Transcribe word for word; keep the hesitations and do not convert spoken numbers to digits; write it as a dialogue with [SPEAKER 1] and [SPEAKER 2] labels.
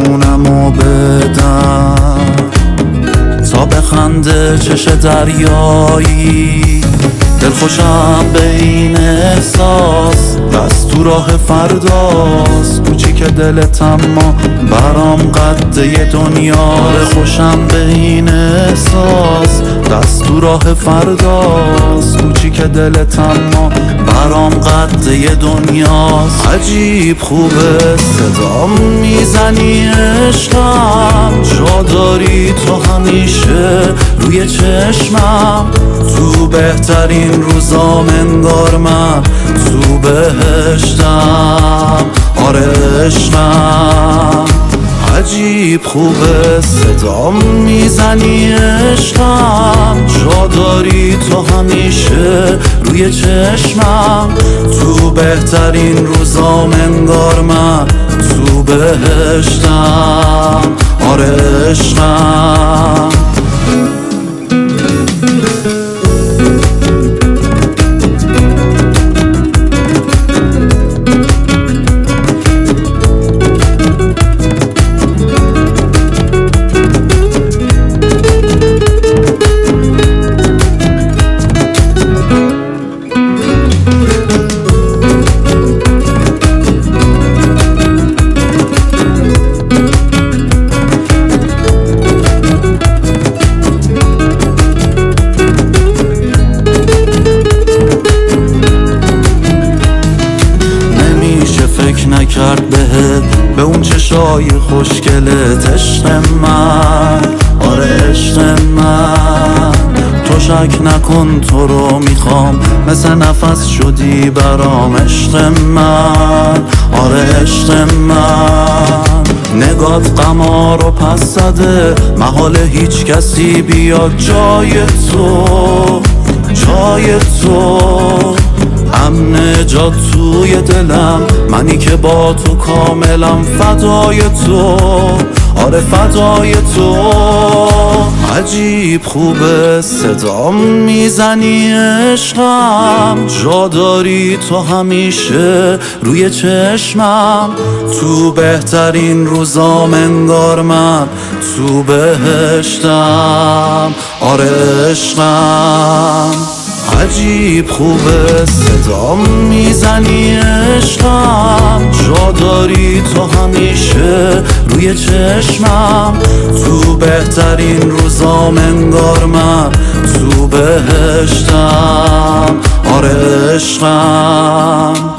[SPEAKER 1] جونمو بدم تا بخنده چش دریایی. دلخوشم به این احساس، دست تو راه فرداست. کوچیک دلت اما برام قده دنیا. خوشم به این احساس، دست تو راه فرداست. کوچیک دلت اما برام قده دنیاست. عجیب خوبه صدا میزنی عشقم، جا داری تو همیشه روی چشمم. تو بهترین روزام انگار من تو بهشتم، آره عشقم. عجیب خوبه صدا میزنی عشقم، جا داری تو همیشه روی چشمم. تو بهترین روزام انگار من تو بهشتم، آره عشقم. نکرد بهت به اون چشای خوشگلت عشق من، آره عشق من. تو شک نکن تو رو میخوام، مثل نفس شدی برام عشق من، آره عشق من. نگات قمار رو پس زده، محال هیچ کسی بیاد جای تو، جای تو. امن جا توی دلم، منی که با تو کاملم فدای تو، آره فدای تو. عجیب خوبه صدا میزنی عشقم، جا داری تو همیشه روی چشمم. تو بهترین روزام انگار من تو بهشتم، آره عشقم. عجیب خوبه صدا میزنی عشقم، جا داری تو همیشه روی چشمم. تو بهترین روزام انگار من تو بهشتم، آره عشقم.